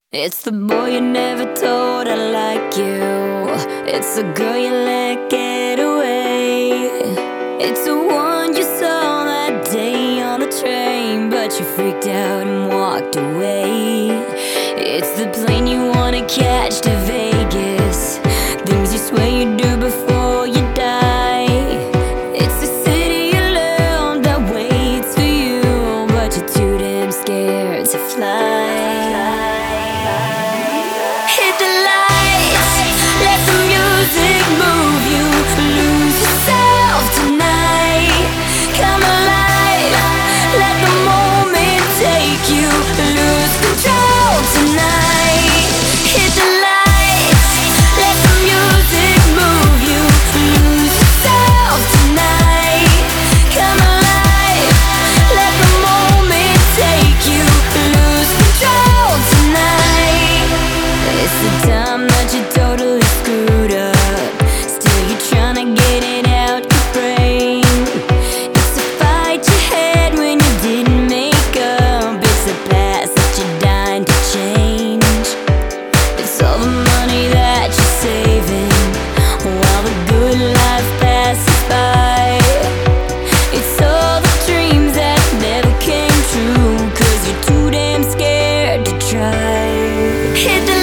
It's the boy you never told I like you. It's the girl you let get away. It's the one you saw that day on the train, but you freaked out and walked away. It's the plane you wanna catch to Vegas, things you swear you do before you die. It's the city you love that waits for you, but you're too damn scared to fly. Hit the lights, let the music move you. Lose yourself tonight. Come alive, let the moment take you. Lose control tonight. Hit the lights, let the music move you. Lose yourself tonight. Come alive, let the moment take you. Lose control tonight. It's the time that you totally screwed up, still you're trying to get it out your brain. It's the fight you had when you didn't make up. It's the past that you're dying to change. It's all the money that you're saving while the good life passes by. It's all the dreams that never came true, 'cause you're too damn scared to try. Hit the